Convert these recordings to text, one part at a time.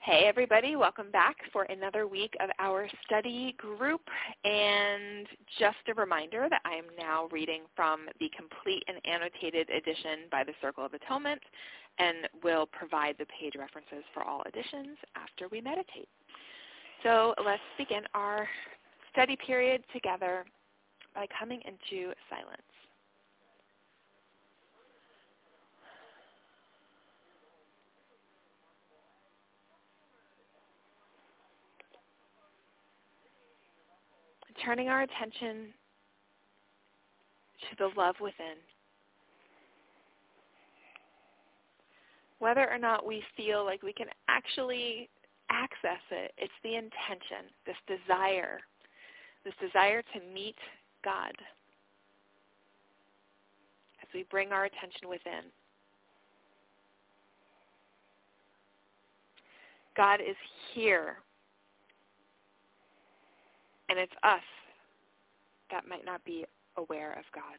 Hey everybody, welcome back for another week of our study group. And just a reminder that I am now reading from the complete and annotated edition by the Circle of Atonement and will provide the page references for all editions after we meditate. So let's begin our study period together by coming into silence. Turning our attention to the love within. Whether or not we feel like we can actually access it, it's the intention, this desire to meet God as we bring our attention within. God is here. And it's us that might not be aware of God.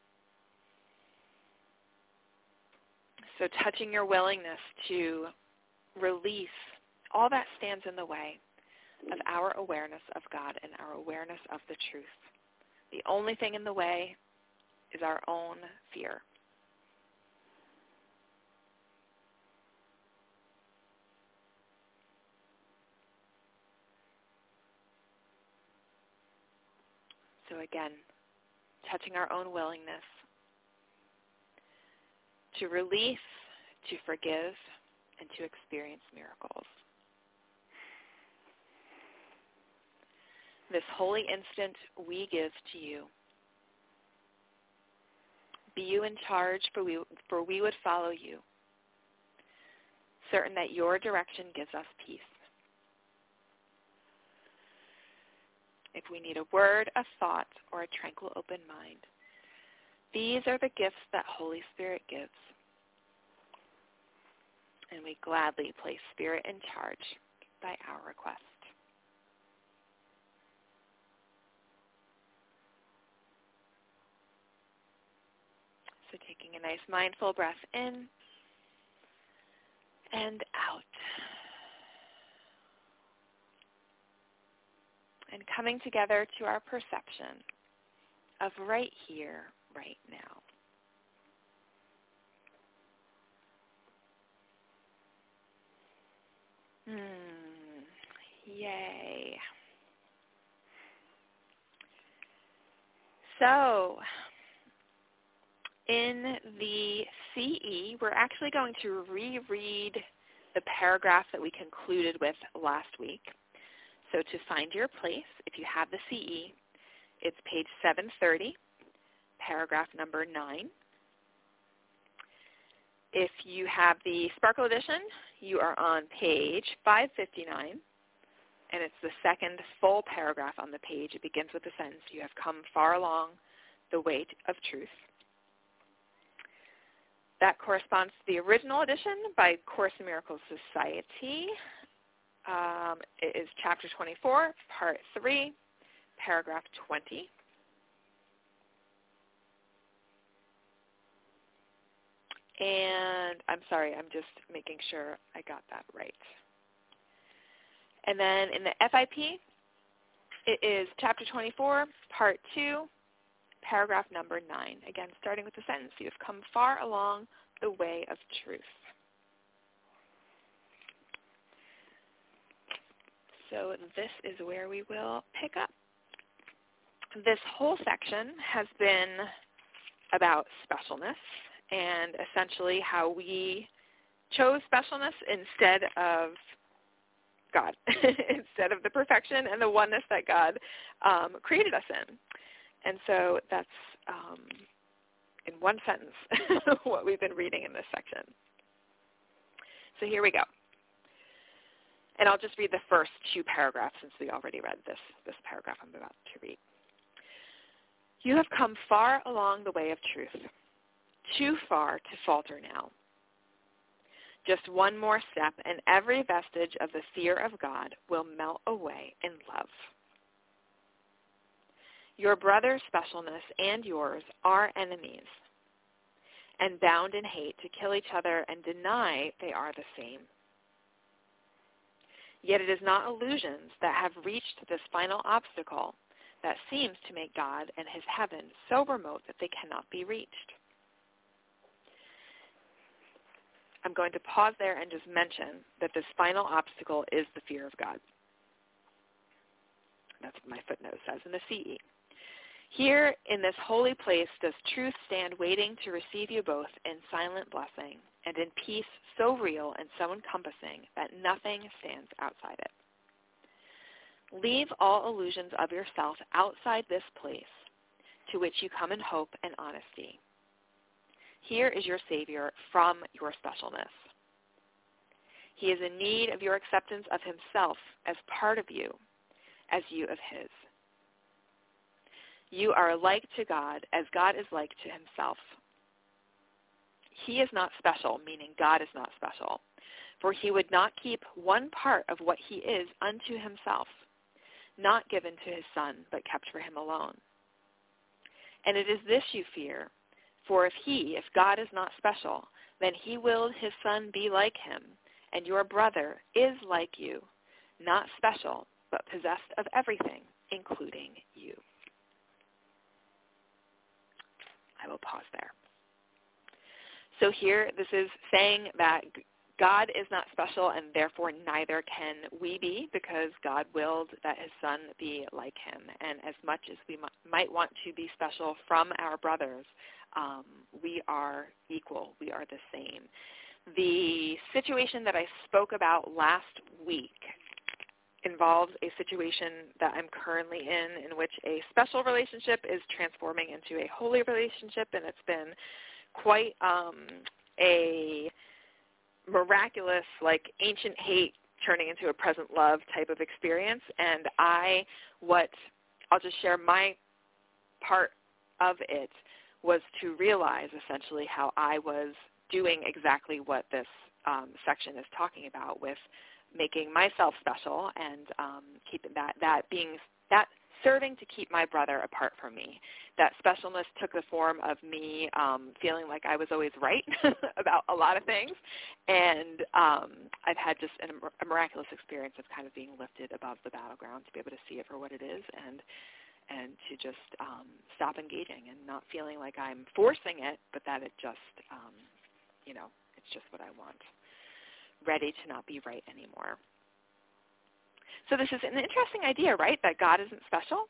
So touching your willingness to release all that stands in the way of our awareness of God and our awareness of the truth. The only thing in the way is our own fear. So again, touching our own willingness to release, to forgive, and to experience miracles. This holy instant we give to you. Be you in charge, for we would follow you, certain that your direction gives us peace. If we need a word, a thought, or a tranquil open mind, these are the gifts that Holy Spirit gives. And we gladly place Spirit in charge by our request. So taking a nice mindful breath in and out. And coming together to our perception of right here, right now. Yay. So, in the CE, we're actually going to reread the paragraph that we concluded with last week. So to find your place, if you have the CE, it's page 730, paragraph number 9. If you have the Sparkle edition, you are on page 559, and it's the second full paragraph on the page. It begins with the sentence, "You have come far along the way of truth." That corresponds to the original edition by Course in Miracles Society. It is chapter 24, part 3, paragraph 20. And I'm sorry, I'm just making sure I got that right. And then in the FIP, it is chapter 24, part 2, paragraph number 9. Again, starting with the sentence, "You have come far along the way of truth." So this is where we will pick up. This whole section has been about specialness and essentially how we chose specialness instead of God, instead of the perfection and the oneness that God created us in. And so that's, in one sentence, what we've been reading in this section. So here we go. And I'll just read the first 2 paragraphs since we already read this paragraph I'm about to read. "You have come far along the way of truth, too far to falter now. Just one more step and every vestige of the fear of God will melt away in love. Your brother's specialness and yours are enemies and bound in hate to kill each other and deny they are the same. Yet it is not illusions that have reached this final obstacle that seems to make God and his heaven so remote that they cannot be reached. I'm going to pause there and just mention that this final obstacle is the fear of God. That's what my footnote says in the CE. Here in this holy place does truth stand waiting to receive you both in silent blessing and in peace so real and so encompassing that nothing stands outside it. Leave all illusions of yourself outside this place to which you come in hope and honesty. Here is your Savior from your specialness. He is in need of your acceptance of himself as part of you, as you of his. You are alike to God as God is like to himself. He is not special, meaning God is not special, for he would not keep one part of what he is unto himself, not given to his Son, but kept for him alone. And it is this you fear, for if God is not special, then he willed his Son be like him, and your brother is like you, not special, but possessed of everything, including you. I will pause there. So here, this is saying that God is not special, and therefore neither can we be, because God willed that his Son be like him. And as much as we might want to be special from our brothers, we are equal. We are the same. The situation that I spoke about last week involves a situation that I'm currently in which a special relationship is transforming into a holy relationship, and it's been quite a miraculous, like ancient hate turning into a present love type of experience. And I'll just share my part of it was to realize essentially how I was doing exactly what this section is talking about, with making myself special and keeping that serving to keep my brother apart from me. That specialness took the form of me feeling like I was always right about a lot of things, and I've had just a miraculous experience of kind of being lifted above the battleground to be able to see it for what it is, and to just stop engaging and not feeling like I'm forcing it, but that it just, it's just what I want. Ready to not be right anymore. So this is an interesting idea, right, that God isn't special?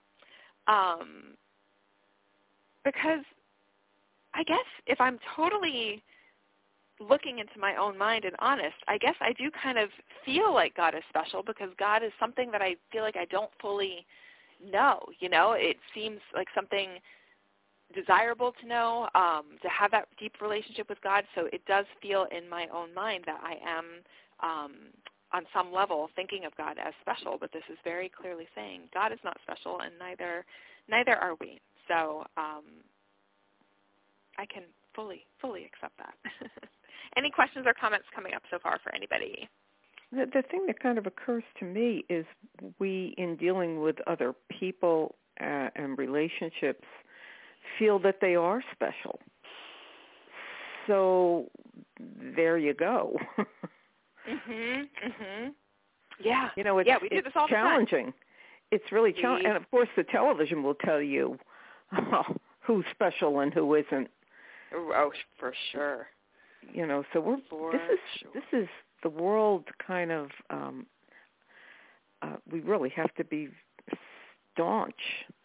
Because I guess if I'm totally looking into my own mind and honest, I guess I do kind of feel like God is special, because God is something that I feel like I don't fully know. It seems like something desirable to know, to have that deep relationship with God. So it does feel in my own mind that I am on some level thinking of God as special, but this is very clearly saying God is not special, and neither are we. So I can fully accept that. Any questions or comments coming up so far for anybody? The thing that kind of occurs to me is we, in dealing with other people and relationships, feel that they are special. So there you go. Yeah. We do this all the time. It's challenging. It's really challenging. And, of course, the television will tell you who's special and who isn't. Oh, for sure. So this is the world kind of, we really have to be staunch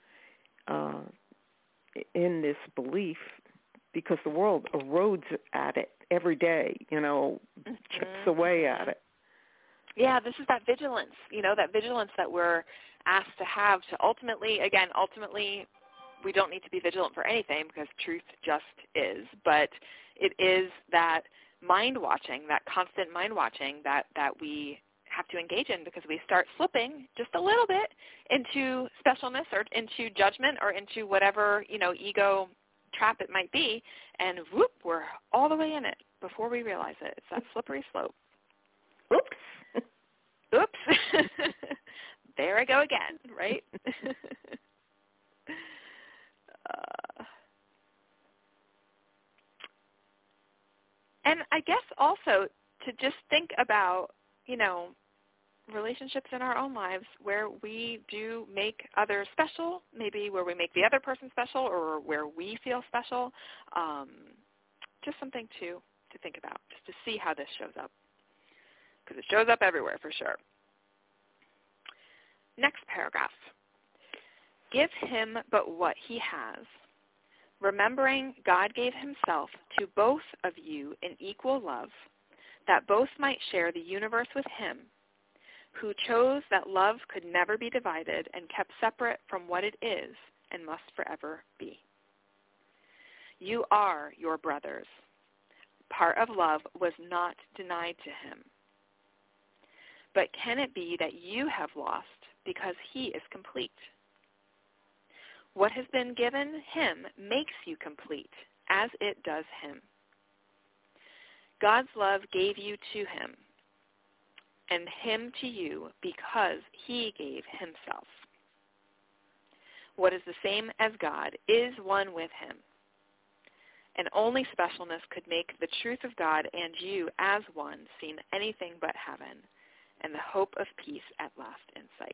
in this belief, because the world erodes at it every day, chips away at it. Yeah, this is that vigilance, that vigilance that we're asked to have to ultimately, we don't need to be vigilant for anything, because truth just is, but it is that mind-watching, that constant mind-watching that we have to engage in, because we start slipping just a little bit into specialness or into judgment or into whatever, ego trap it might be, and whoop, we're all the way in it before we realize it. It's that slippery slope. Oops. There I go again, right? And I guess also to just think about, relationships in our own lives where we do make others special, maybe where we make the other person special or where we feel special. Just something to think about, just to see how this shows up, because it shows up everywhere for sure. Next paragraph. Give him but what he has, remembering God gave himself to both of you in equal love, that both might share the universe with him, who chose that love could never be divided and kept separate from what it is and must forever be. You are your brothers. Part of love was not denied to him. But can it be that you have lost because he is complete? What has been given him makes you complete, as it does him. God's love gave you to him, and him to you because he gave himself. What is the same as God is one with him. And only specialness could make the truth of God and you as one seem anything but heaven, and the hope of peace at last in sight.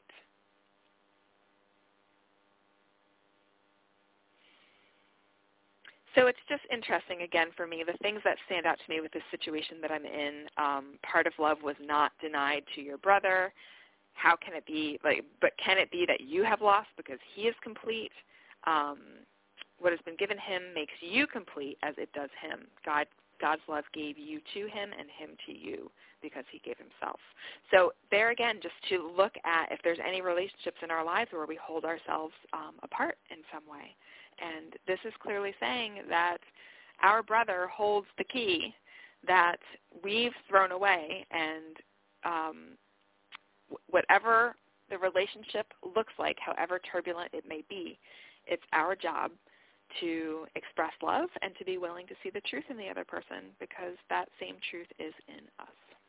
So it's just interesting, again, for me, the things that stand out to me with this situation that I'm in. Part of love was not denied to your brother. How can it be, but can it be that you have lost because he is complete? What has been given him makes you complete as it does him. God's love gave you to him and him to you because he gave himself. So there again, just to look at if there's any relationships in our lives where we hold ourselves apart in some way. And this is clearly saying that our brother holds the key that we've thrown away, and whatever the relationship looks like, however turbulent it may be, it's our job to express love and to be willing to see the truth in the other person, because that same truth is in us.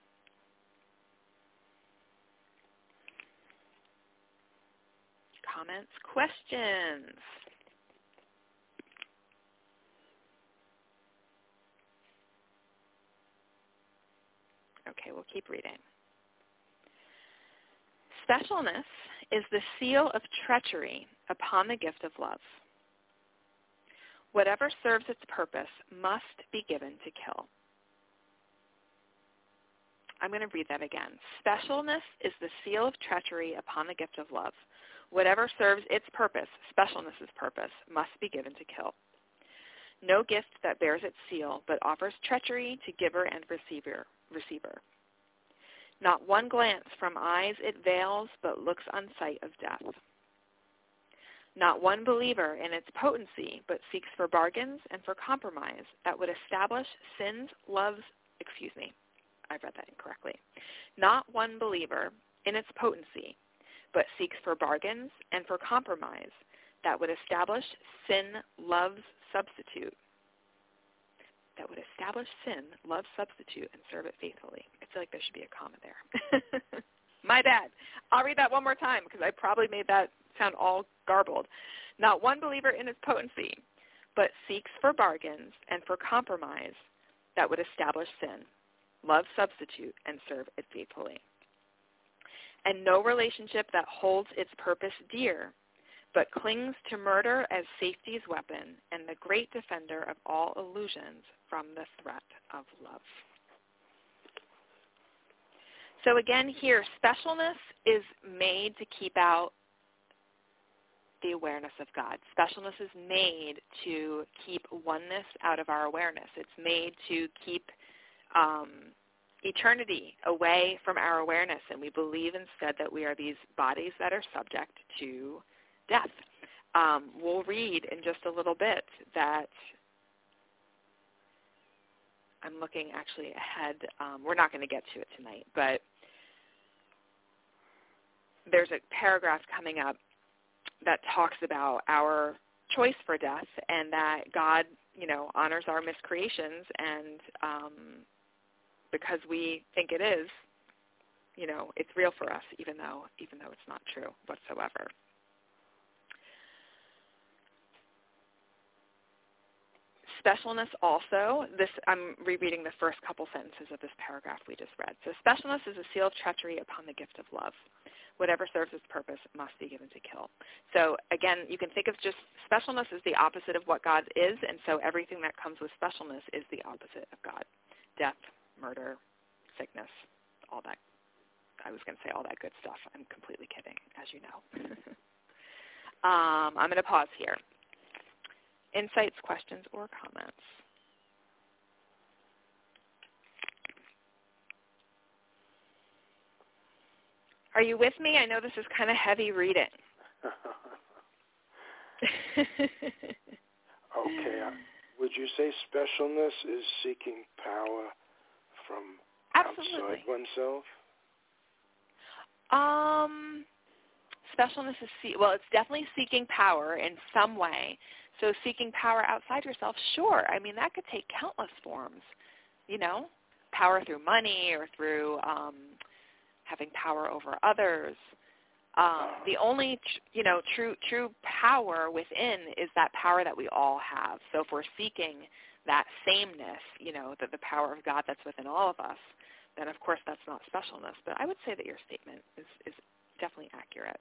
Comments, questions? Okay, we'll keep reading. Specialness is the seal of treachery upon the gift of love. Whatever serves its purpose must be given to kill. I'm going to read that again. Specialness is the seal of treachery upon the gift of love. Whatever serves its purpose, specialness's purpose, must be given to kill. No gift that bears its seal but offers treachery to giver and receiver. Not one glance from eyes it veils but looks on sight of death. Not one believer in its potency but seeks for bargains and for compromise that would establish I read that incorrectly. Not one believer in its potency but seeks for bargains and for compromise that would establish love's substitute, and serve it faithfully. I feel like there should be a comma there. My bad. I'll read that one more time because I probably made that sound all garbled. Not one believer in its potency, but seeks for bargains and for compromise that would establish love's substitute, and serve it faithfully. And no relationship that holds its purpose dear, but clings to murder as safety's weapon and the great defender of all illusions from the threat of love. So again here, specialness is made to keep out the awareness of God. Specialness is made to keep oneness out of our awareness. It's made to keep eternity away from our awareness, and we believe instead that we are these bodies that are subject to death. We'll read in just a little bit that I'm looking actually ahead. We're not going to get to it tonight, but there's a paragraph coming up that talks about our choice for death and that God, honors our miscreations, and because we think it is, it's real for us, even though it's not true whatsoever. specialness also, I'm rereading the first couple sentences of this paragraph we just read. So specialness is a seal of treachery upon the gift of love. Whatever serves its purpose must be given to kill. So again, you can think of just specialness as the opposite of what God is, and so everything that comes with specialness is the opposite of God. Death, murder, sickness, all that. I was going to say all that good stuff. I'm completely kidding, as you know. I'm going to pause here. Insights, questions, or comments? Are you with me? I know this is kind of heavy reading. Okay. Would you say specialness is seeking power from Absolutely. outside oneself? Specialness is, it's definitely seeking power in some way. So seeking power outside yourself, sure. I mean, that could take countless forms, power through money or through having power over others. The only, true power within is that power that we all have. So if we're seeking that sameness, the power of God that's within all of us, then of course that's not specialness. But I would say that your statement is definitely accurate.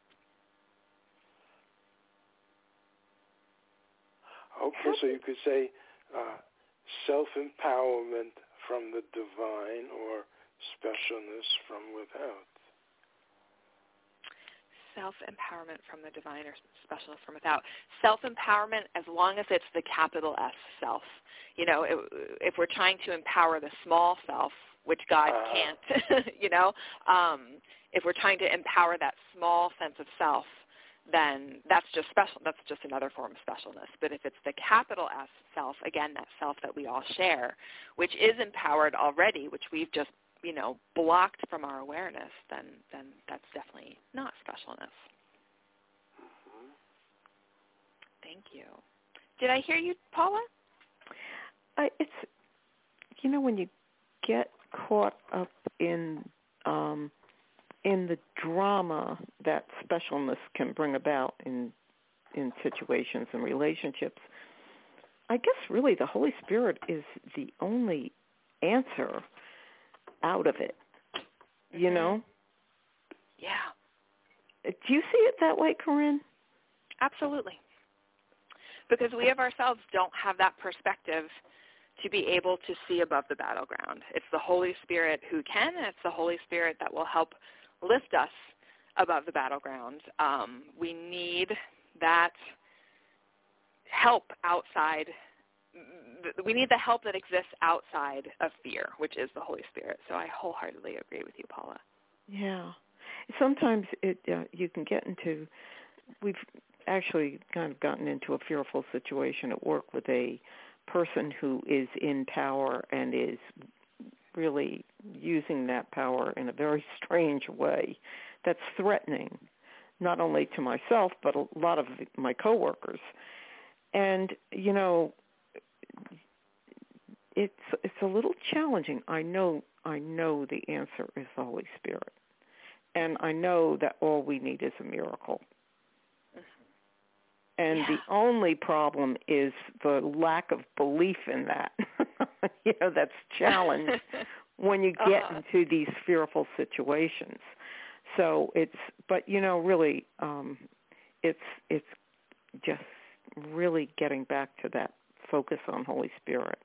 Okay, so you could say self-empowerment from the divine or specialness from without. Self-empowerment from the divine or specialness from without. Self-empowerment as long as it's the capital S self. If we're trying to empower the small self, which God can't, if we're trying to empower that small sense of self, then that's just special. That's just another form of specialness. But if it's the capital S self, again, that self that we all share, which is empowered already, which we've just, blocked from our awareness, then that's definitely not specialness. Mm-hmm. Thank you. Did I hear you, Paula? It's, when you get caught up in the drama that specialness can bring about in situations and relationships, I guess really the Holy Spirit is the only answer out of it, Yeah. Do you see it that way, Corinne? Absolutely. Because we of ourselves don't have that perspective to be able to see above the battleground. It's the Holy Spirit who can, and it's the Holy Spirit that will help lift us above the battleground. We need that help outside. We need the help that exists outside of fear, which is the Holy Spirit. So I wholeheartedly agree with you, Paula. Yeah. Sometimes you can get into, we've actually kind of gotten into a fearful situation at work with a person who is in power and is really using that power in a very strange way that's threatening, not only to myself, but a lot of my coworkers. And, it's a little challenging. I know the answer is the Holy Spirit. And I know that all we need is a miracle. And the only problem is the lack of belief in that. That's challenged when you get into these fearful situations. So really, it's just really getting back to that focus on Holy Spirit.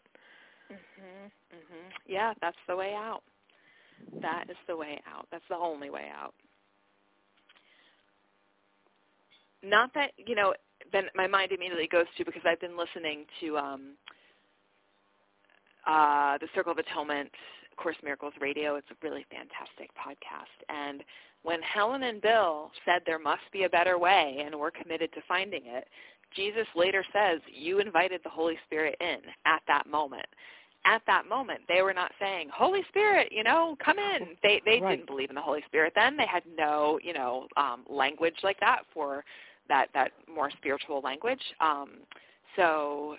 Yeah, that's the way out. That is the way out. That's the only way out. Not that, then my mind immediately goes to, because I've been listening to the Circle of Atonement, Course in Miracles Radio. It's a really fantastic podcast. And when Helen and Bill said there must be a better way and we're committed to finding it, Jesus later says, you invited the Holy Spirit in at that moment. At that moment, they were not saying, Holy Spirit, come in. They didn't believe in the Holy Spirit then. They had no, language like that for that more spiritual language. So,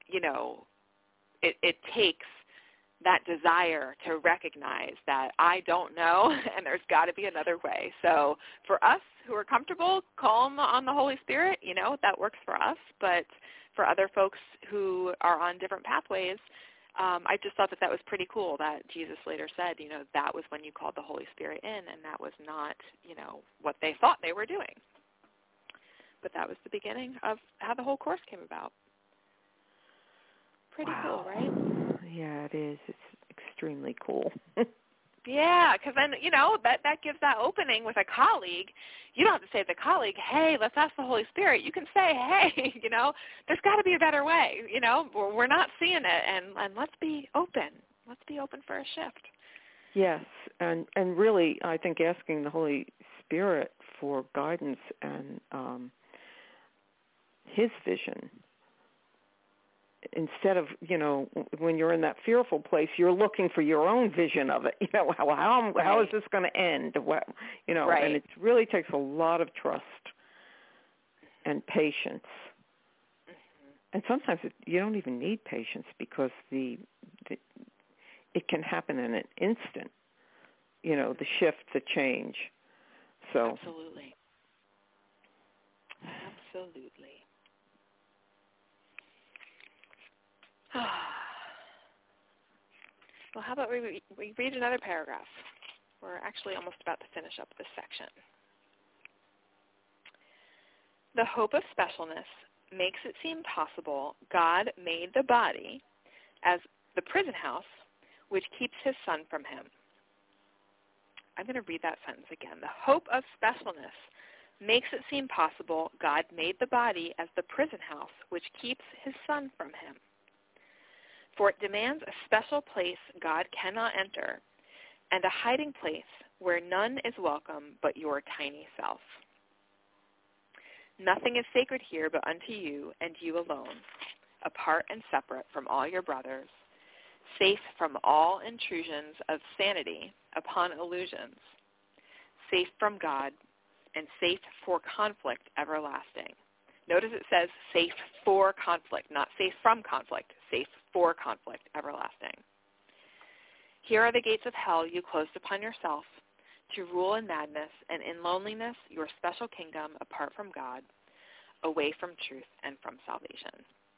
it takes that desire to recognize that I don't know and there's got to be another way. So for us who are comfortable, calm on the Holy Spirit, that works for us. But for other folks who are on different pathways, I just thought that was pretty cool that Jesus later said, that was when you called the Holy Spirit in, and that was not, what they thought they were doing. But that was the beginning of how the whole course came about. Pretty cool, right? Yeah, it is. It's extremely cool. Yeah, because then, that gives that opening with a colleague. You don't have to say to the colleague, hey, let's ask the Holy Spirit. You can say, hey, there's got to be a better way. We're not seeing it, and let's be open. Let's be open for a shift. Yes, and really, I think asking the Holy Spirit for guidance and His vision, instead of, when you're in that fearful place, you're looking for your own vision of it. How is this going to end? Right. And it really takes a lot of trust and patience. And sometimes you don't even need patience because it can happen in an instant. The shift, the change. So absolutely. Well, how about we read another paragraph? We're actually almost about to finish up this section. The hope of specialness makes it seem possible God made the body as the prison house which keeps his Son from him. I'm going to read that sentence again. The hope of specialness makes it seem possible God made the body as the prison house which keeps his Son from him. For it demands a special place God cannot enter, and a hiding place where none is welcome but your tiny self. Nothing is sacred here but unto you and you alone, apart and separate from all your brothers, safe from all intrusions of sanity upon illusions, safe from God, and safe for conflict everlasting. Notice it says safe for conflict, not safe from conflict, safe for conflict everlasting. Here are the gates of hell you closed upon yourself, to rule in madness and in loneliness your special kingdom apart from God, away from truth and from salvation.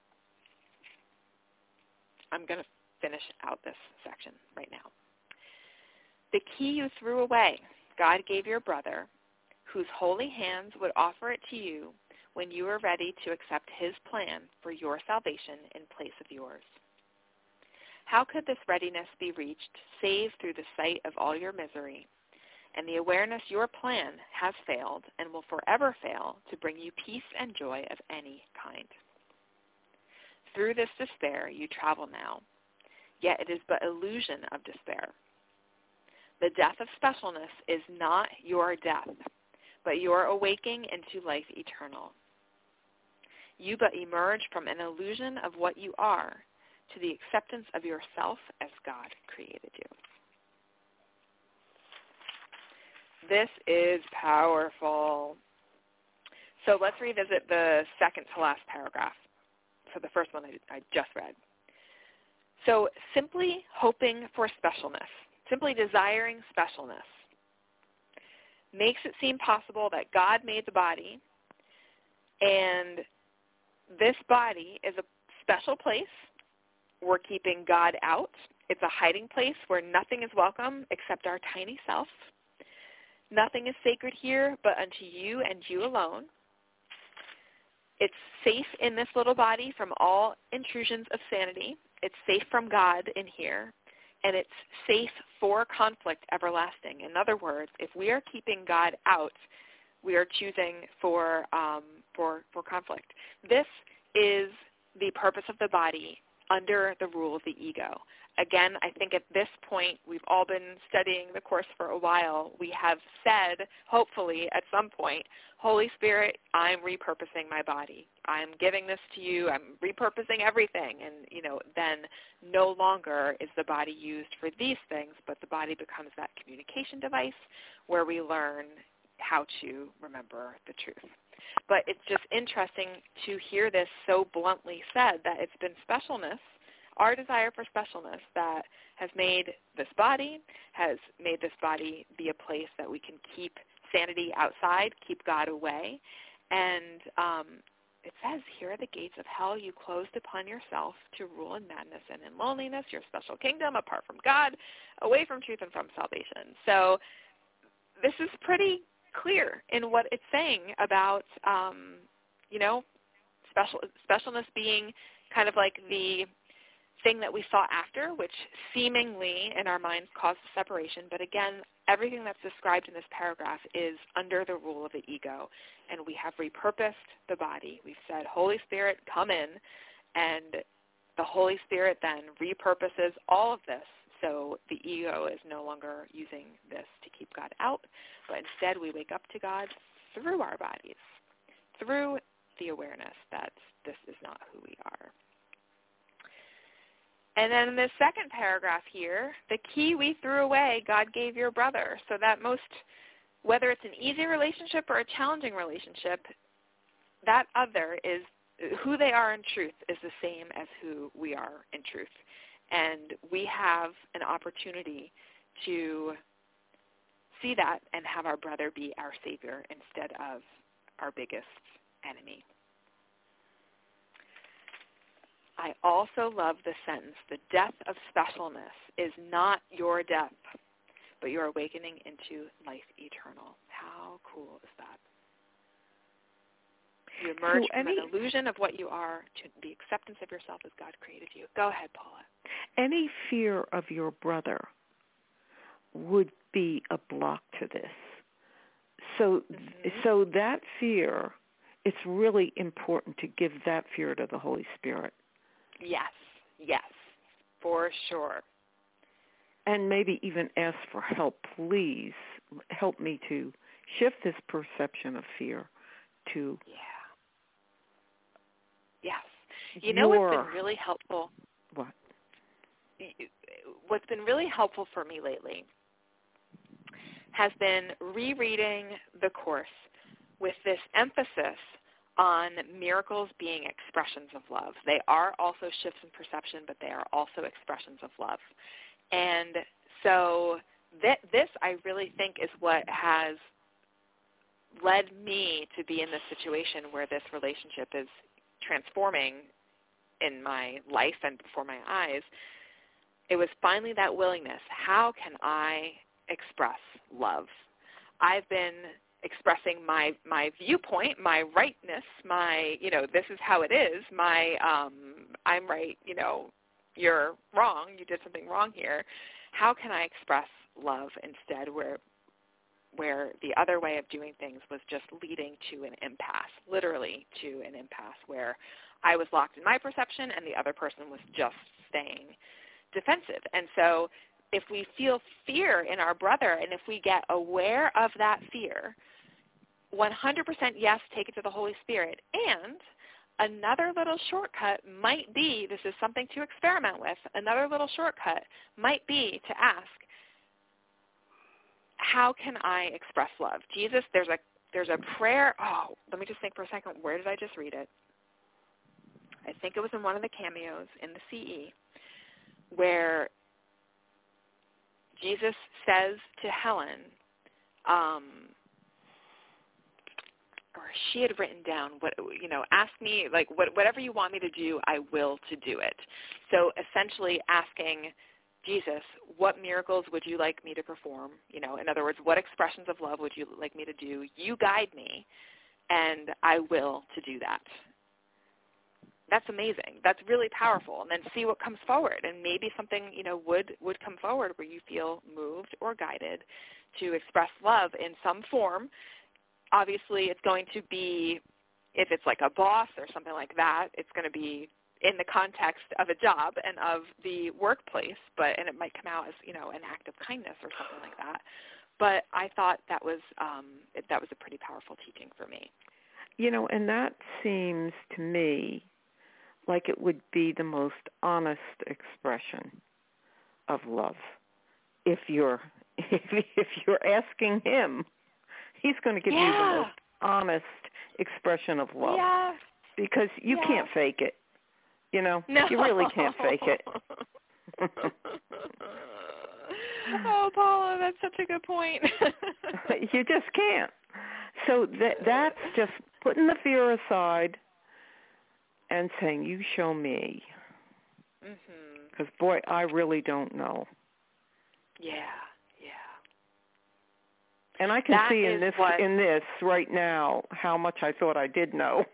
I'm going to finish out this section right now. The key you threw away, God gave your brother, whose holy hands would offer it to you when you were ready to accept his plan for your salvation in place of yours. How could this readiness be reached save through the sight of all your misery and the awareness your plan has failed and will forever fail to bring you peace and joy of any kind? Through this despair you travel now, yet it is but illusion of despair. The death of specialness is not your death, but your awaking into life eternal. You but emerge from an illusion of what you are to the acceptance of yourself as God created you. This is powerful. So let's revisit the second to last paragraph. So the first one I just read. So simply hoping for specialness, simply desiring specialness, makes it seem possible that God made the body, and this body is a special place. We're keeping God out. It's a hiding place where nothing is welcome except our tiny self. Nothing is sacred here but unto you and you alone. It's safe in this little body from all intrusions of sanity. It's safe from God in here. And it's safe for conflict everlasting. In other words, if we are keeping God out, we are choosing for conflict. This is the purpose of the body under the rule of the ego. Again, I think at this point, we've all been studying the Course for a while. We have said, hopefully, at some point, Holy Spirit, I'm repurposing my body. I'm giving this to you. I'm repurposing everything. And, then no longer is the body used for these things, but the body becomes that communication device where we learn how to remember the truth. But it's just interesting to hear this so bluntly said, that it's been specialness, our desire for specialness, that has made this body be a place that we can keep sanity outside, keep God away, and it says, here are the gates of hell you closed upon yourself to rule in madness and in loneliness, your special kingdom apart from God, away from truth and from salvation. So this is pretty clear in what it's saying about, specialness being kind of like the thing that we sought after, which seemingly in our minds causes separation. But again, everything that's described in this paragraph is under the rule of the ego. And we have repurposed the body. We've said, Holy Spirit, come in. And the Holy Spirit then repurposes all of this. So the ego is no longer using this to keep God out, but instead we wake up to God through our bodies, through the awareness that this is not who we are. And then in the second paragraph here, the key we threw away, God gave your brother. So that whether it's an easy relationship or a challenging relationship, that other is who they are in truth is the same as who we are in truth. And we have an opportunity to see that and have our brother be our savior instead of our biggest enemy. I also love the sentence, the death of specialness is not your death, but your awakening into life eternal. How cool is that? You emerge from an illusion of what you are to the acceptance of yourself as God created you. Go ahead, Paula. Any fear of your brother would be a block to this. So that fear, it's really important to give that fear to the Holy Spirit. Yes, for sure. And maybe even ask for help. Please help me to shift this perception of fear to... Yes. You know what's been really helpful? What? What's been really helpful for me lately has been rereading the Course with this emphasis on miracles being expressions of love. They are also shifts in perception, but they are also expressions of love. And so this, I really think, is what has led me to be in this situation where this relationship is transforming in my life and before my eyes. It was finally that willingness. How can I express love? I've been expressing my viewpoint, my rightness, my, this is how it is, my, I'm right, you're wrong, you did something wrong here. How can I express love instead where the other way of doing things was just leading to an impasse, literally to an impasse where I was locked in my perception and the other person was just staying defensive. And so if we feel fear in our brother and if we get aware of that fear, 100% yes, take it to the Holy Spirit. And another little shortcut might be, this is something to experiment with, another little shortcut might be to ask, how can I express love? Jesus, there's a prayer. Oh, let me just think for a second. Where did I just read it? I think it was in one of the cameos in the CE where Jesus says to Helen, or she had written down, ask me, whatever you want me to do, I will to do it. So essentially asking Jesus, what miracles would you like me to perform? In other words, what expressions of love would you like me to do? You guide me, and I will to do that. That's amazing. That's really powerful. And then see what comes forward. And maybe something, would come forward where you feel moved or guided to express love in some form. Obviously, it's going to be, if it's like a boss or something like that, it's going to be in the context of a job and of the workplace, and it might come out as, an act of kindness or something like that. But I thought that was a pretty powerful teaching for me. And that seems to me like it would be the most honest expression of love. If you're asking him, he's going to give you the most honest expression of love. Yeah. Because you can't fake it. No. You really can't fake it. Oh, Paula, that's such a good point. You just can't. So that's just putting the fear aside and saying, you show me. Mhm. Because, boy, I really don't know. Yeah. And I can That see is in this right now how much I thought I did know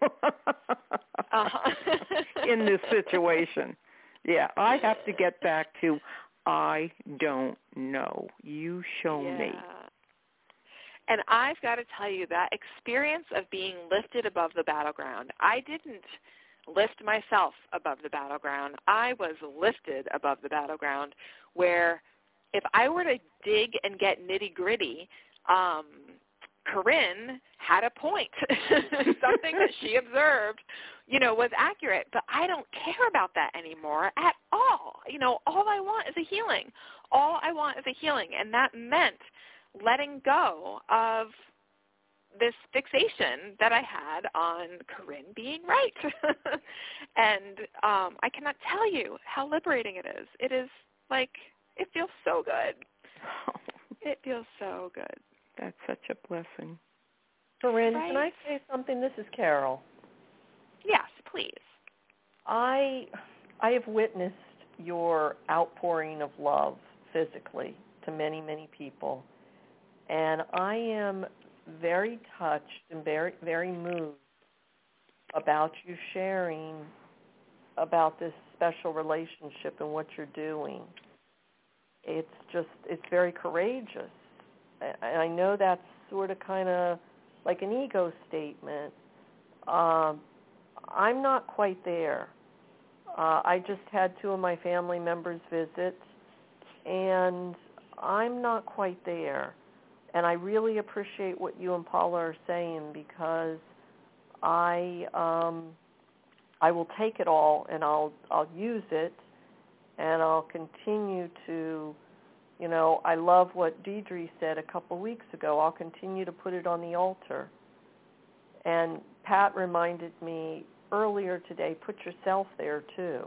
in this situation. Yeah, I have to get back to I don't know. You show me. And I've got to tell you, that experience of being lifted above the battleground, I didn't lift myself above the battleground. I was lifted above the battleground, where if I were to dig and get nitty-gritty, Corinne had a point. Something that she observed, was accurate. But I don't care about that anymore at all. All I want is a healing. All I want is a healing. And that meant letting go of this fixation that I had on Corinne being right. And I cannot tell you how liberating it is. It is like, it feels so good. It feels so good. That's such a blessing. Corinne, Right? Can I say something? This is Carol. Yes, please. I have witnessed your outpouring of love physically to many, many people. And I am very touched and very, very moved about you sharing about this special relationship and what you're doing. It's very courageous. I know that's sort of kind of like an ego statement. I'm not quite there. I just had 2 of my family members visit, and I'm not quite there. And I really appreciate what you and Paula are saying, because I will take it all and I'll use it, and I'll continue to, I love what Deidre said a couple weeks ago. I'll continue to put it on the altar. And Pat reminded me earlier today, put yourself there too.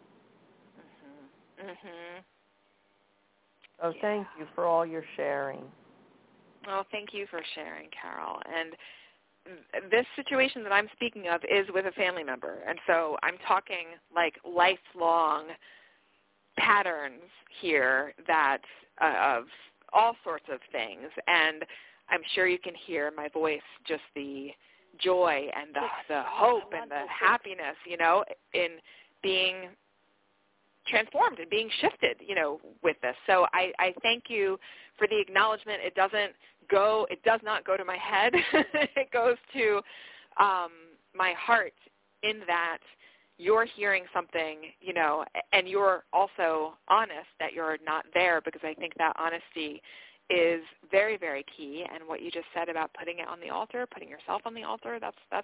Mhm. Mhm. So thank you for all your sharing. Well, thank you for sharing, Carol. And this situation that I'm speaking of is with a family member. And so I'm talking like lifelong patterns here that of all sorts of things. And I'm sure you can hear my voice, just the joy and the hope and the happiness, in being transformed and being shifted, with this. So I thank you for the acknowledgement. It does not go to my head. It goes to my heart, in that you're hearing something, and you're also honest that you're not there, because I think that honesty is very, very key. And what you just said about putting it on the altar, putting yourself on the altar, that's it.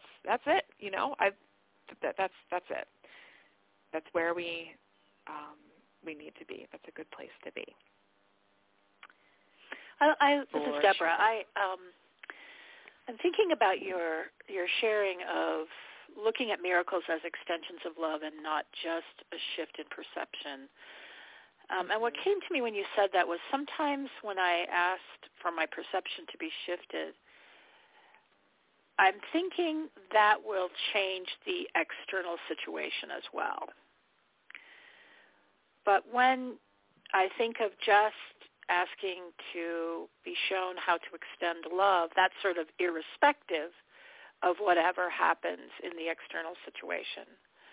That's it. That's where we need to be. That's a good place to be. This is Deborah. I'm thinking about your sharing of looking at miracles as extensions of love and not just a shift in perception. And what came to me when you said that was, sometimes when I asked for my perception to be shifted, I'm thinking that will change the external situation as well. But when I think of just asking to be shown how to extend love, that's sort of irrespective of whatever happens in the external situation.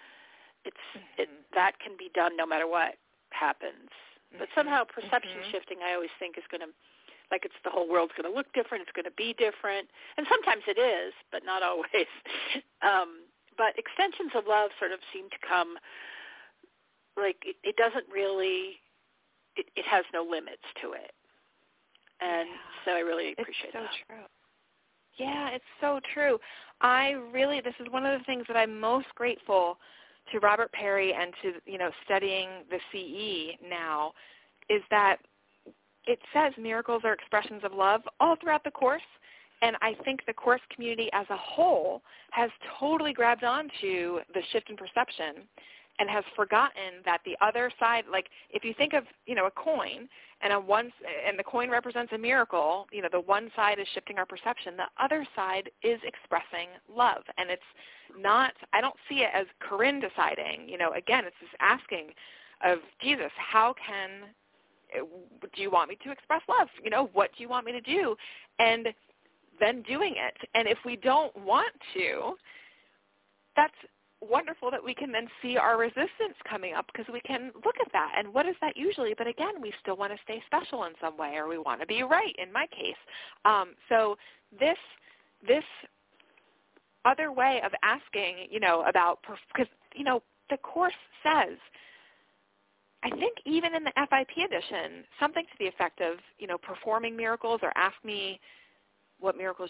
That can be done no matter what happens. But somehow perception shifting, I always think, is going to, like, it's the whole world's going to look different, it's going to be different. And sometimes it is, but not always. But extensions of love sort of seem to come, like, it doesn't really, it has no limits to it. And so I really appreciate that. It's so true. Yeah, it's so true. This is one of the things that I'm most grateful to Robert Perry and to, studying the CE now, is that it says miracles are expressions of love all throughout the Course. And I think the Course community as a whole has totally grabbed onto the shift in perception and has forgotten that the other side, like if you think of, a coin, and the coin represents a miracle, the one side is shifting our perception, the other side is expressing love. And it's not, I don't see it as Corinne deciding, again, it's this asking of Jesus, do you want me to express love? What do you want me to do? And then doing it. And if we don't want to, that's wonderful that we can then see our resistance coming up because we can look at that. And what is that usually? But again, we still want to stay special in some way, or we want to be right in my case. So this other way of asking, about, because, the Course says, I think even in the FIP edition, something to the effect of, performing miracles, or ask me what miracles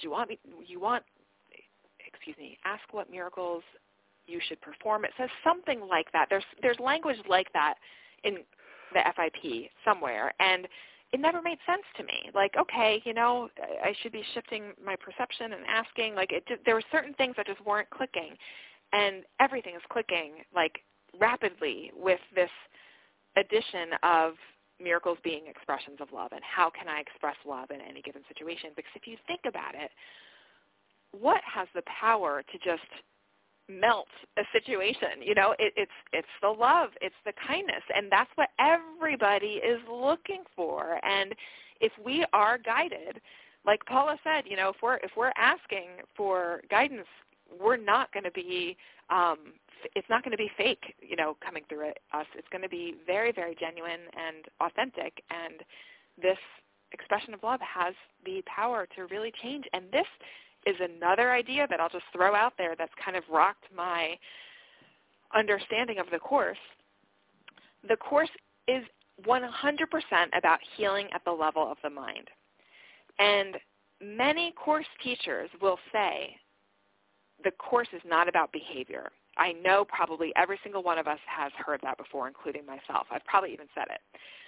ask what miracles you should perform. It says something like that. There's language like that in the FIP somewhere, and it never made sense to me. Like, okay, I should be shifting my perception and asking. Like, there were certain things that just weren't clicking, and everything is clicking, like, rapidly with this addition of miracles being expressions of love, and how can I express love in any given situation? Because if you think about it, what has the power to just melt a situation? It's the love, it's the kindness, and that's what everybody is looking for. And if we are guided, like Paula said, if we're asking for guidance, we're not going to be it's not going to be fake, coming through us. It's going to be very, very genuine and authentic, and this expression of love has the power to really change. And this is another idea that I'll just throw out there that's kind of rocked my understanding of the Course. The Course is 100% about healing at the level of the mind. And many Course teachers will say the Course is not about behavior. I know probably every single one of us has heard that before, including myself. I've probably even said it.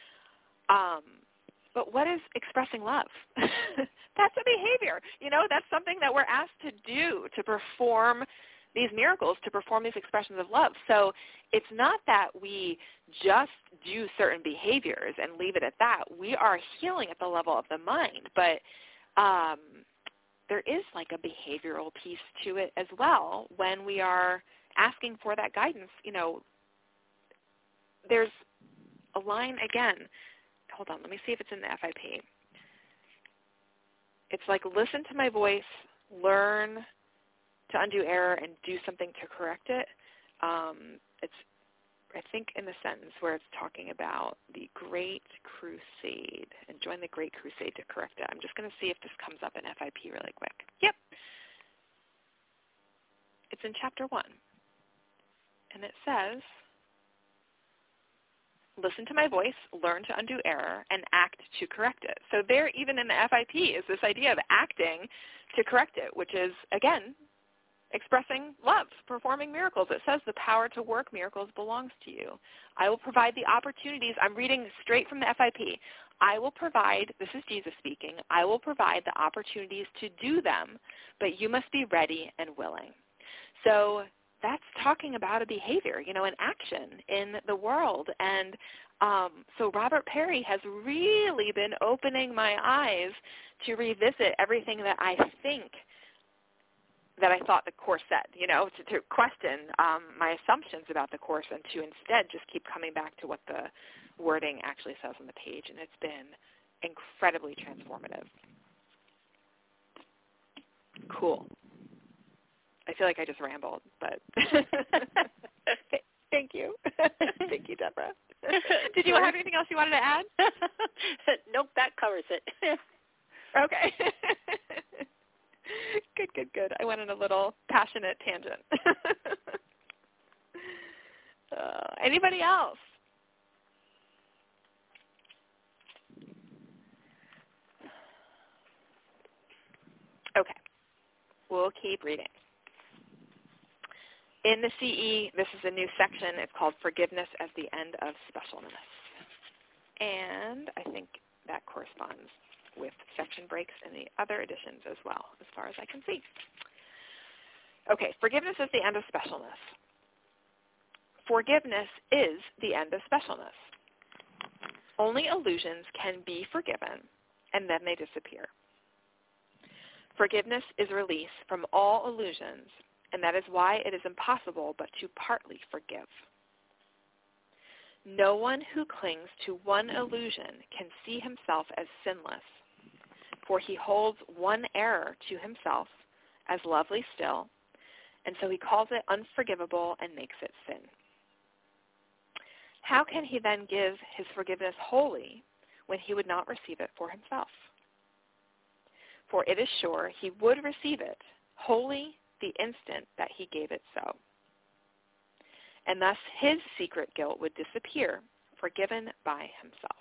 But what is expressing love? That's a behavior. That's something that we're asked to do, to perform these miracles, to perform these expressions of love. So it's not that we just do certain behaviors and leave it at that. We are healing at the level of the mind, but there is like a behavioral piece to it as well when we are asking for that guidance. There's a line again. Hold on, let me see if it's in the FIP. It's like, listen to my voice, learn to undo error, and do something to correct it. It's, I think, in the sentence where it's talking about the Great Crusade, and join the Great Crusade to correct it. I'm just going to see if this comes up in FIP really quick. Yep. It's in Chapter 1. And it says, listen to my voice, learn to undo error, and act to correct it. So there, even in the FIP, is this idea of acting to correct it, which is, again, expressing love, performing miracles. It says the power to work miracles belongs to you. I will provide the opportunities. I'm reading straight from the FIP. I will provide, this is Jesus speaking, I will provide the opportunities to do them, but you must be ready and willing. So that's talking about a behavior, an action in the world. And so Robert Perry has really been opening my eyes to revisit everything that I think that I thought the Course said, to question my assumptions about the Course, and to instead just keep coming back to what the wording actually says on the page. And it's been incredibly transformative. Cool. I feel like I just rambled, but thank you. Thank you, Deborah. Did you have anything else you wanted to add? Nope, that covers it. Okay. Good. I went on a little passionate tangent. Anybody else? Okay. We'll keep reading. In the CE, this is a new section. It's called Forgiveness as the End of Specialness. And I think that corresponds with section breaks in the other editions as well, as far as I can see. Okay, forgiveness is the end of specialness. Forgiveness is the end of specialness. Only illusions can be forgiven, and then they disappear. Forgiveness is release from all illusions, and that is why it is impossible but to partly forgive. No one who clings to one illusion can see himself as sinless, for he holds one error to himself as lovely still, and so he calls it unforgivable and makes it sin. How can he then give his forgiveness wholly when he would not receive it for himself? For it is sure he would receive it wholly the instant that he gave it so. And thus his secret guilt would disappear, forgiven by himself.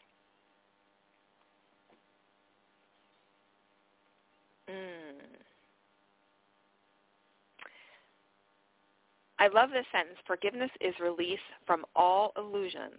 I love this sentence. Forgiveness is release from all illusions,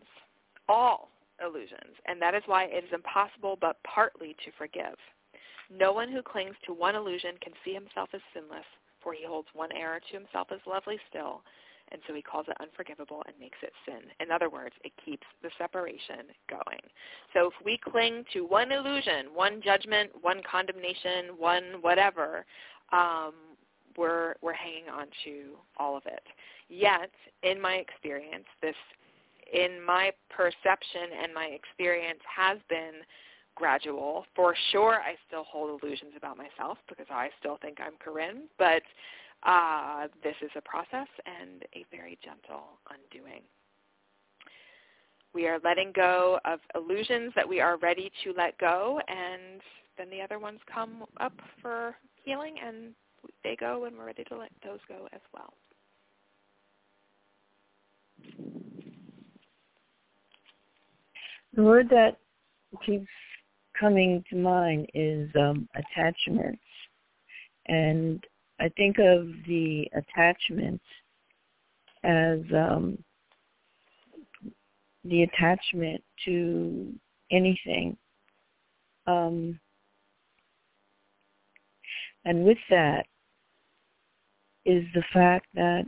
and that is why it is impossible but partly to forgive. No one who clings to one illusion can see himself as sinless, for he holds one error to himself as lovely still, and so he calls it unforgivable and makes it sin. In other words, it keeps the separation going. So if we cling to one illusion, one judgment, one condemnation, one whatever, we're hanging on to all of it. Yet, in my experience, in my perception and my experience has been gradual. For sure, I still hold illusions about myself because I still think I'm Corinne, but this is a process and a very gentle undoing. We are letting go of illusions that we are ready to let go, and then the other ones come up for healing, and they go when we're ready to let those go as well. The word that keeps coming to mind is attachments. And I think of the attachments as the attachment to anything. And with that is the fact that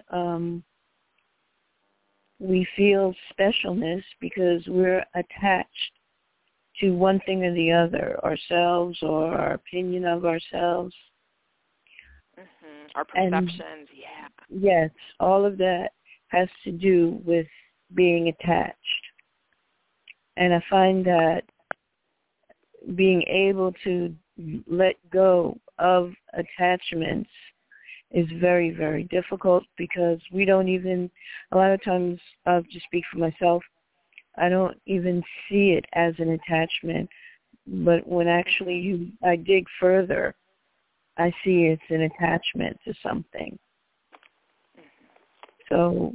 we feel specialness because we're attached to one thing or the other, ourselves or our opinion of ourselves. Mm-hmm. Our perceptions, yeah. Yes, all of that has to do with being attached. And I find that being able to let go of attachments is very, very difficult because we don't even, a lot of times, I'll just speak for myself, I don't even see it as an attachment. But when actually I dig further, I see it's an attachment to something. So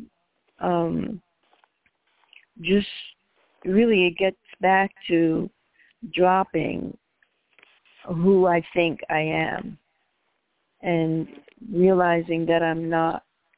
just really it gets back to dropping who I think I am and realizing that I'm not,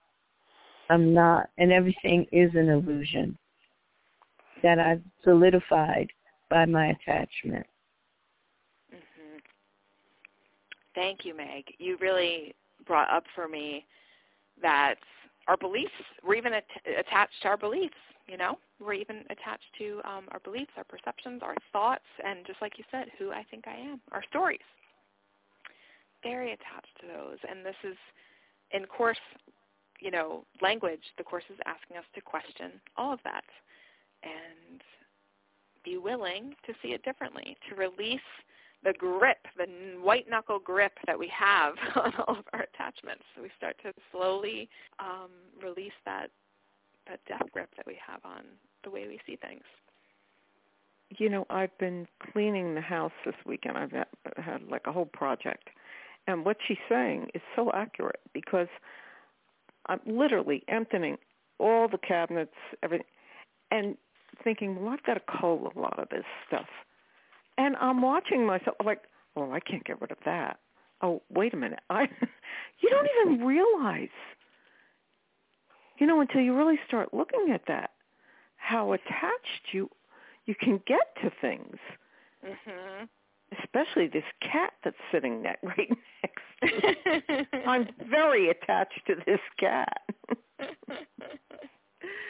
and everything is an illusion that I've solidified by my attachment. Mm-hmm. Thank you, Meg. You really brought up for me that our beliefs, we're even attached to our beliefs, you know? We're even attached to our beliefs, our perceptions, our thoughts, and just like you said, who I think I am, our stories. Very attached to those. And this is, in course, you know, language, the course is asking us to question all of that and be willing to see it differently, to release the grip, the white-knuckle grip that we have on all of our attachments. So we start to slowly release that death grip that we have on the way we see things. You know, I've been cleaning the house this weekend. I've had like a whole project. And what she's saying is so accurate because I'm literally emptying all the cabinets, everything, and thinking, well, I've got to cull a lot of this stuff. And I'm watching myself like, oh, I can't get rid of that. Oh, wait a minute. You don't even realize, you know, until you really start looking at that, how attached you can get to things. Mm-hmm. Especially this cat that's sitting right next to me. I'm very attached to this cat.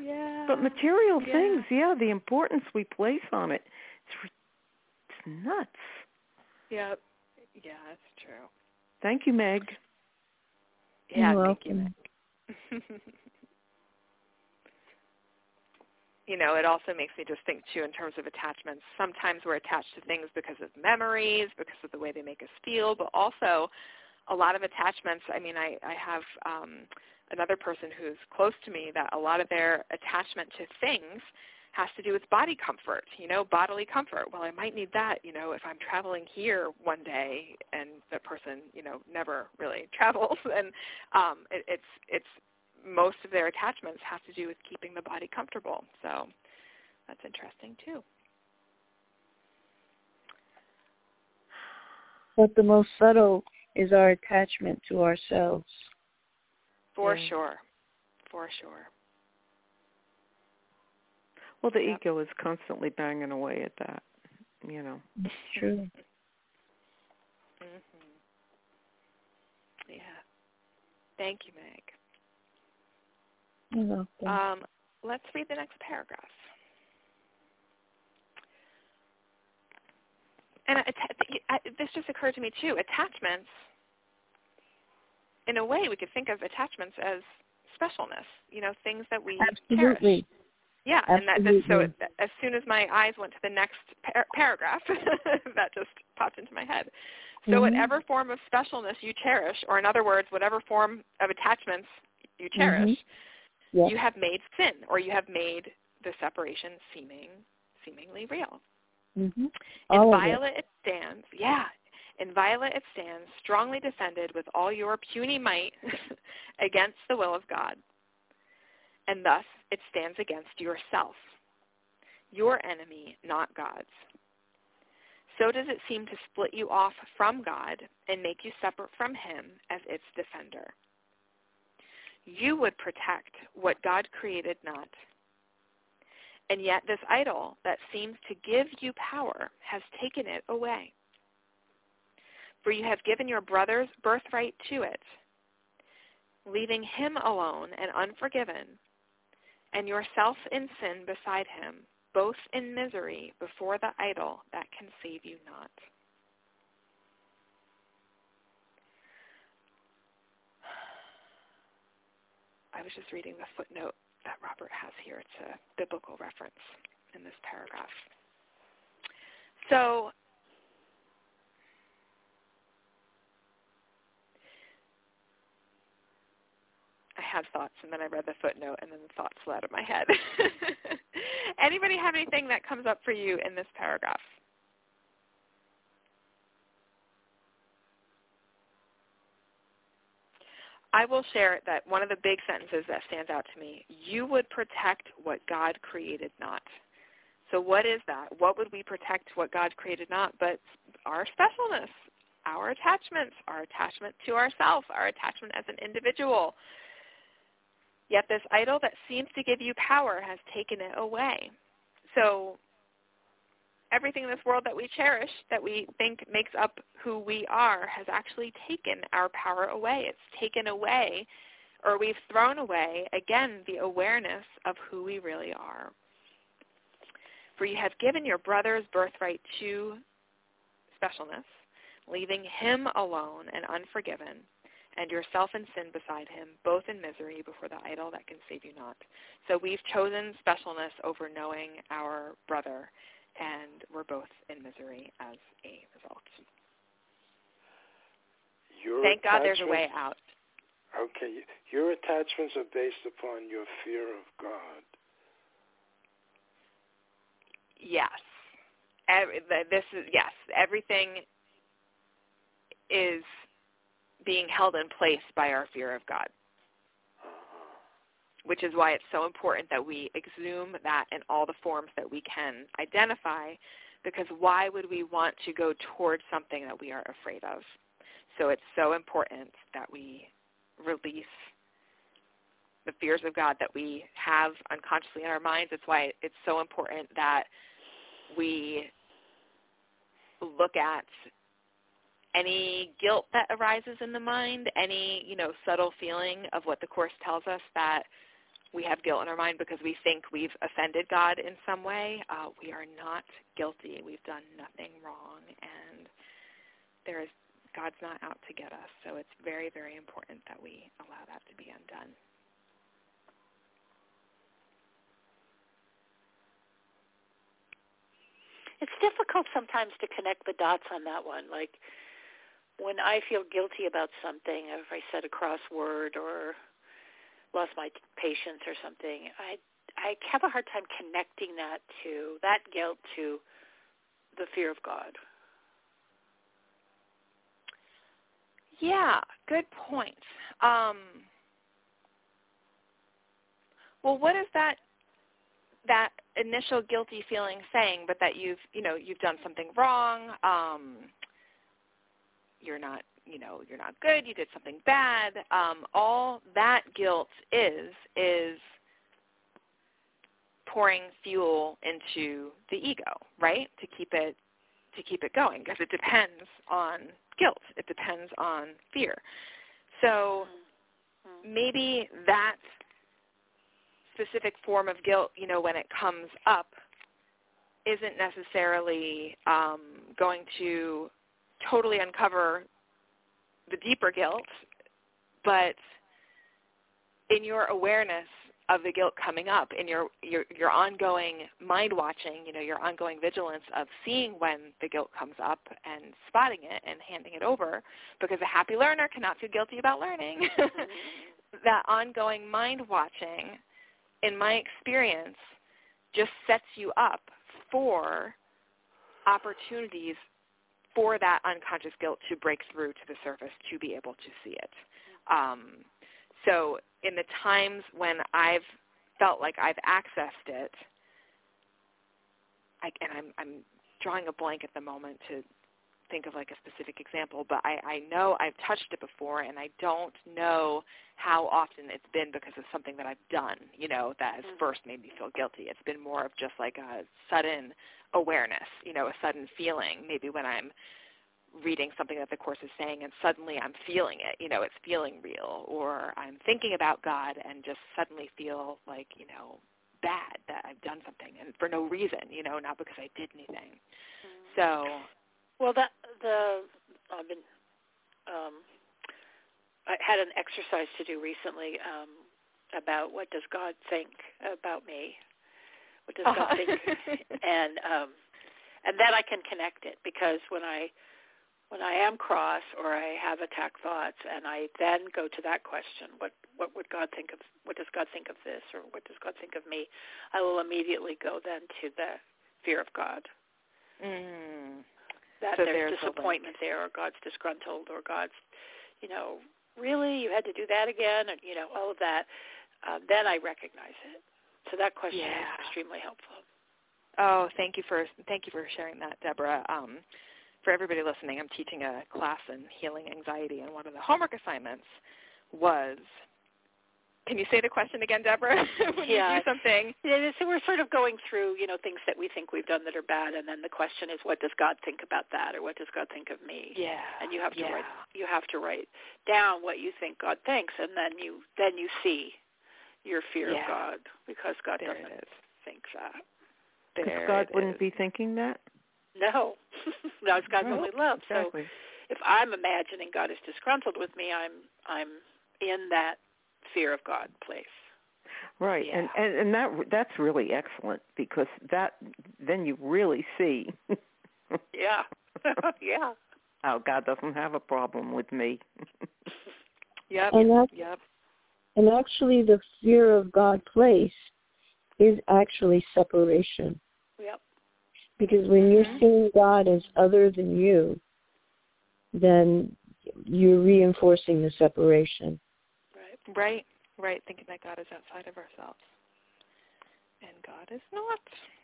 Yeah. But material things, the importance we place on it, it's nuts. Yep. Yeah, that's true. Thank you, Meg. Yeah, You're thank you, welcome. Meg. It also makes me just think, too, in terms of attachments. Sometimes we're attached to things because of memories, because of the way they make us feel, but also a lot of attachments. I mean, I have another person who's close to me that a lot of their attachment to things has to do with body comfort, bodily comfort. Well, I might need that, if I'm traveling here one day, and the person, never really travels. And it's most of their attachments have to do with keeping the body comfortable. So that's interesting too. But the most subtle is our attachment to ourselves. For sure. For sure. Well, the ego is constantly banging away at that, It's true. Mm-hmm. Yeah. Thank you, Meg. You're welcome. Let's read the next paragraph. And this just occurred to me, too. Attachments, in a way, we could think of attachments as specialness, things that we Absolutely. cherish. Yeah, Absolutely. and so as soon as my eyes went to the next paragraph, that just popped into my head. So whatever form of specialness you cherish, or in other words, whatever form of attachments you cherish, you have made sin, or you have made the separation seemingly real. Mm-hmm. In Violet it stands, in Violet it stands, strongly defended with all your puny might against the will of God. And thus it stands against yourself, your enemy, not God's. So does it seem to split you off from God and make you separate from him as its defender. You would protect what God created not. And yet this idol that seems to give you power has taken it away. For you have given your brother's birthright to it, leaving him alone and unforgiven, and yourself in sin beside him, both in misery before the idol that can save you not. I was just reading the footnote that Robert has here. It's a biblical reference in this paragraph. So I had thoughts, and then I read the footnote, and then the thoughts flew out of my head. Anybody have anything that comes up for you in this paragraph? I will share that one of the big sentences that stands out to me, you would protect what God created not. So what is that? What would we protect what God created not? But our specialness, our attachments, our attachment to ourselves, our attachment as an individual. Yet this idol that seems to give you power has taken it away. So everything in this world that we cherish, that we think makes up who we are, has actually taken our power away. It's taken away, or we've thrown away, again, the awareness of who we really are. For you have given your brother's birthright to specialness, leaving him alone and unforgiven, and yourself in sin beside him, both in misery before the idol that can save you not. So we've chosen specialness over knowing our brother, and we're both in misery as a result. Thank God there's a way out. Okay. Your attachments are based upon your fear of God. Yes. Everything is being held in place by our fear of God, which is why it's so important that we exhume that in all the forms that we can identify, because why would we want to go towards something that we are afraid of? So it's so important that we release the fears of God that we have unconsciously in our minds. It's why it's so important that we look at any guilt that arises in the mind, any, subtle feeling of what the Course tells us that we have guilt in our mind because we think we've offended God in some way. We are not guilty. We've done nothing wrong, and God's not out to get us. So it's very, very important that we allow that to be undone. It's difficult sometimes to connect the dots on that one. Like when I feel guilty about something, if I said a crossword or lost my patience or something, I have a hard time connecting that guilt to the fear of God. Yeah, good point. Well, what is that initial guilty feeling saying? But that you've done something wrong. You're not good. You did something bad. All that guilt is pouring fuel into the ego, right? To keep it going, because it depends on guilt. It depends on fear. So maybe that specific form of guilt, when it comes up, isn't necessarily going to totally uncover the deeper guilt, but in your awareness of the guilt coming up, in your ongoing mind watching, your ongoing vigilance of seeing when the guilt comes up and spotting it and handing it over, because a happy learner cannot feel guilty about learning. That ongoing mind watching, in my experience, just sets you up for opportunities for that unconscious guilt to break through to the surface, to be able to see it. So in the times when I've felt like I've accessed it, I'm drawing a blank at the moment to think of like a specific example, but I know I've touched it before, and I don't know how often it's been because of something that I've done, that has first made me feel guilty. It's been more of just like a sudden awareness, a sudden feeling, maybe when I'm reading something that the Course is saying and suddenly I'm feeling it, it's feeling real, or I'm thinking about God and just suddenly feel like, bad that I've done something, and for no reason, not because I did anything. So, well, I had an exercise to do recently about what does God think about me? What does God think? And then I can connect it, because when I am cross or I have attack thoughts, and I then go to that question, what would God think of? What does God think of this, or what does God think of me? I will immediately go then to the fear of God. That so there's disappointment there, or God's disgruntled, or God's, really, you had to do that again, and all of that. Then I recognize it. So that question is extremely helpful. Oh, thank you for sharing that, Deborah. For everybody listening, I'm teaching a class in healing anxiety, and one of the homework assignments was, can you say the question again, Deborah? When you do something. Yeah, so we're sort of going through, things that we think we've done that are bad, and then the question is, what does God think about that, or what does God think of me? Yeah. And you have to write down what you think God thinks, and then you see your fear of God, because God doesn't think that. Because God wouldn't be thinking that? No. No, it's God's only love. Exactly. So if I'm imagining God is disgruntled with me, I'm in that fear of God place. Right. Yeah. And that's really excellent, because then you really see Yeah. Yeah. Oh, God doesn't have a problem with me. Yep. And actually the fear of God place is actually separation. Yep. Because when you're seeing God as other than you, then you're reinforcing the separation. Right. Thinking that God is outside of ourselves. And God is not.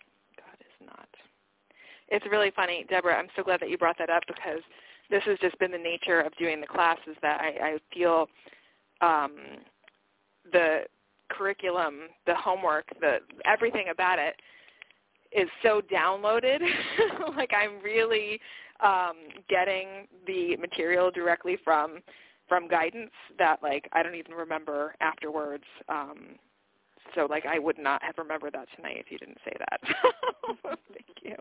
It's really funny, Deborah. I'm so glad that you brought that up, because this has just been the nature of doing the classes, that I feel the curriculum, the homework, everything about it is so downloaded. Like I'm really getting the material directly from guidance that, like, I don't even remember afterwards So, I would not have remembered that tonight if you didn't say that. Thank you.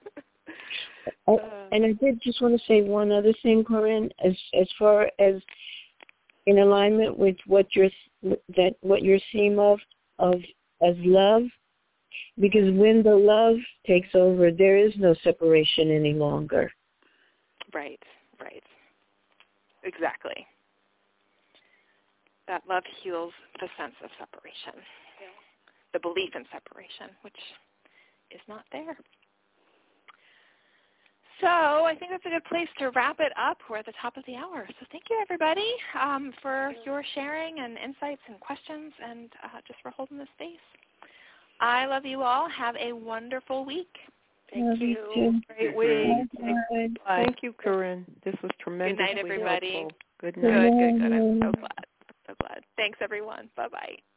And I did just want to say one other thing, Corinne, as far as in alignment with what your theme of as love, because when the love takes over, there is no separation any longer. Right. Exactly. That love heals the sense of separation, the belief in separation, which is not there. So I think that's a good place to wrap it up. We're at the top of the hour. So thank you, everybody, for your sharing and insights and questions and just for holding the space. I love you all. Have a wonderful week. Thank you. Great week. Thank you, Corinne. This was tremendously Good night, everybody. helpful. Good night. Good. I'm so glad. Thanks, everyone. Bye-bye.